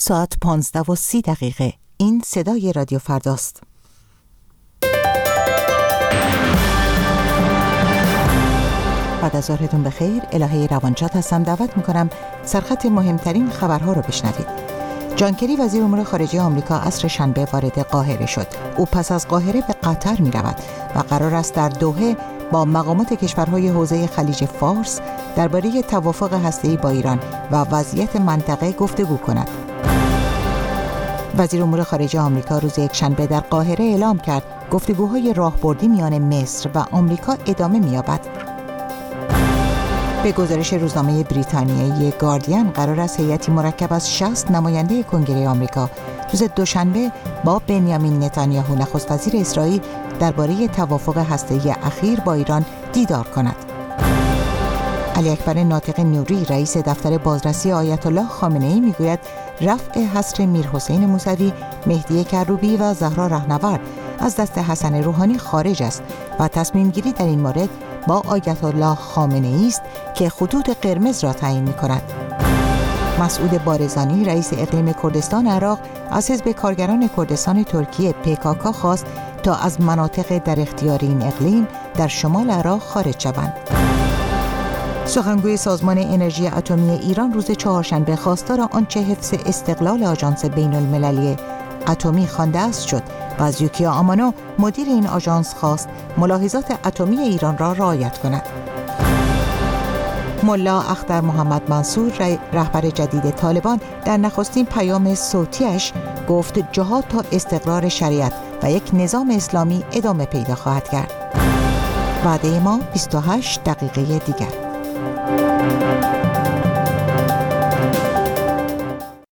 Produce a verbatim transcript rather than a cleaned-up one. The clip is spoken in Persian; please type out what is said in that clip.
ساعت پانزده و سی دقیقه. این صدای رادیو فرداست. بعد از ظهرتون بخیر. الهه روانشاد هستم. دعوت میکنم سرخط مهمترین خبرها رو بشنوید. جان کری وزیر امور خارجه آمریکا عصر شنبه وارد قاهره شد. او پس از قاهره به قطر می رود و قرار است در دوحه با مقامات کشورهای حوزه خلیج فارس درباره توافق هسته‌ای با ایران و وضعیت منطقه گفتگو کند. وزیر امور خارجه آمریکا روز یکشنبه در قاهره اعلام کرد گفتگوهای راهبردی میان مصر و آمریکا ادامه می‌یابد. به گزارش روزنامه بریتانیایی گاردین، قرار است هیئتی مرکب از شصت نماینده کنگره آمریکا روز دوشنبه با بنیامین نتانیاهو نخست وزیر اسرائیل درباره توافق هسته‌ای اخیر با ایران دیدار کند. علی اکبر ناطق نوری، رئیس دفتر بازرسی آیت الله خامنه‌ای، میگوید رفع حصر میرحسین موسوی، مهدی کروبی و زهرا رهنورد از دست حسن روحانی خارج است و تصمیم گیری در این مورد با آیت الله خامنه‌ای است که خطوط قرمز را تعیین می‌کند. مسعود بارزانی، رئیس اقلیم کردستان عراق، از حزب کارگران کردستان ترکیه پی کا کا خواست تا از مناطق در اختیار این اقلیم در شمال عراق خارج شوند. سخنگوی سازمان انرژی اتمی ایران روز چهارشنبه خواستار آنچه حفظ استقلال آژانس بین المللی اتمی خوانده است شد و از یوکیا آمانو، مدیر این آژانس، خواست ملاحظات اتمی ایران را رعایت کند. ملا اختر محمد منصور، رهبر جدید طالبان، در نخستین پیام صوتیش گفت جهاد تا استقرار شریعت و یک نظام اسلامی ادامه پیدا خواهد کرد. وعده ما بیست و هشت دقیقه دیگر.